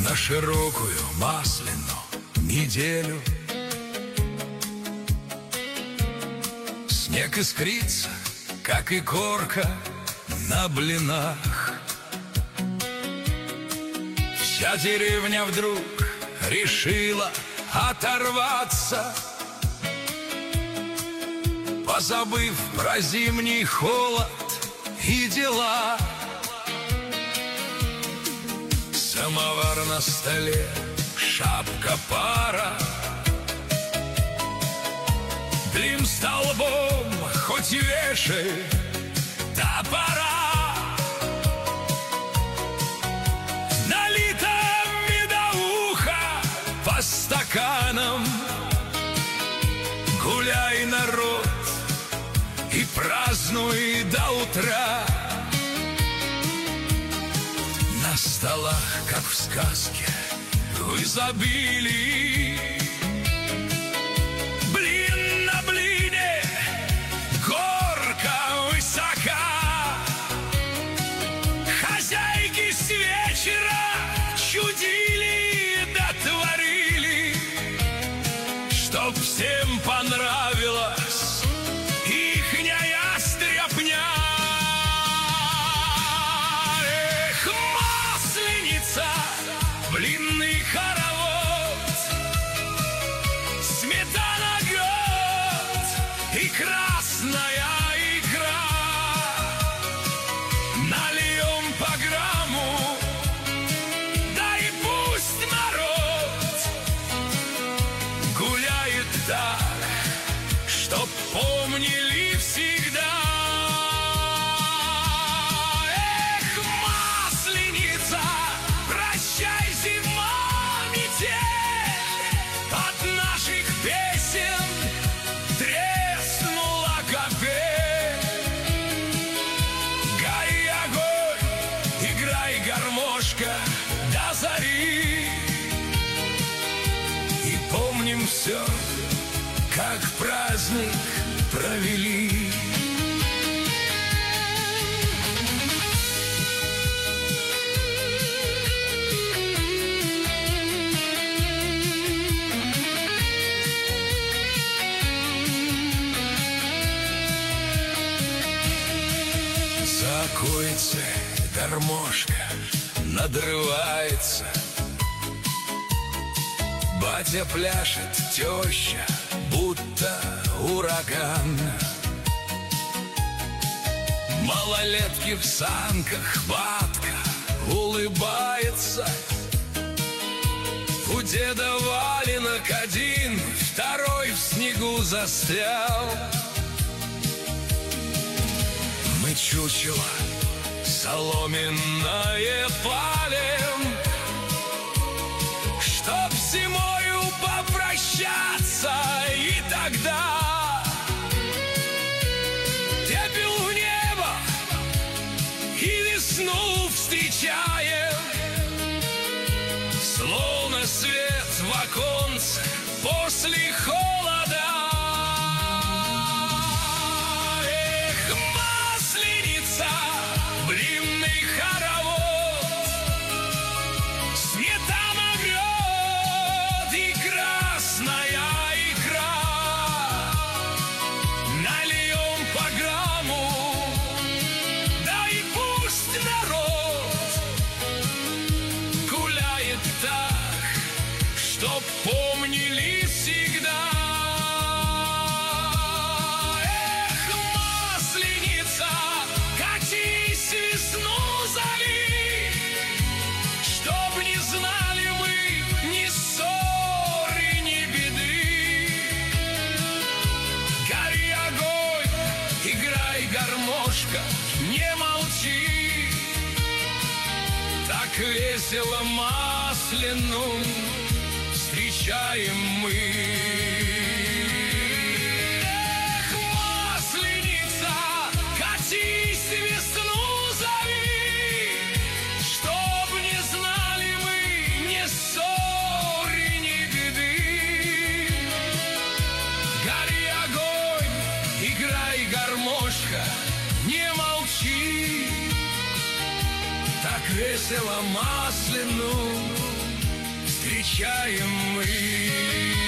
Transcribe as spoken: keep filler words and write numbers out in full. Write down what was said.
на широкую масляную неделю. Снег искрится, как и корка на блинах. Вся деревня вдруг решила оторваться, позабыв про зимний холод и дела. Самовар на столе, шапка пара, дым столбом хоть вешай, топора. Налито медовуха по стаканам, гуляй, народ, и празднуй до утра. На столах, как в сказке, в изобилии, блин на блине, горка высока. Хозяйки с вечера чудили, дотворили, чтоб всем понравилось ихняя стряпня. Эх, масленица, блинный хоровод, сметана, грот и красная икра. Нальем по грамму, да и пусть народ гуляет так, чтоб помнили всегда. Эх, масленица, прощай, зима, метель, от наших песен треснула капель. Гори огонь, играй, гармошка, до зари, и помним все, как праздник провели. За окоицей гармошка надрывается, батя пляшет, теща будто ураган. Малолетки в санках, батка улыбается. У деда валенок один, второй в снегу застрял. Мы чучело соломенное палим, чтоб зимою попрощаться, и тогда пепел в небо и весну встречаем, словно свет в оконце после холода. Эх, масленица, блинный хоровод, сметана, грот и красная икра. Нальем по грамму, да и пусть народ гуляет так, чтоб помнили всегда. Эх, масленица, катись, весну зови, чтоб не знали мы ни ссоры, ни беды. Гори огонь, играй, гармошка, не молчи, так весело масляную встречаем мы. Эх, масленица, катись, весну зови, чтоб не знали мы ни ссоры, ни беды. Гори огонь, играй, гармошка, не молчи, так весело масляную встречаем мы.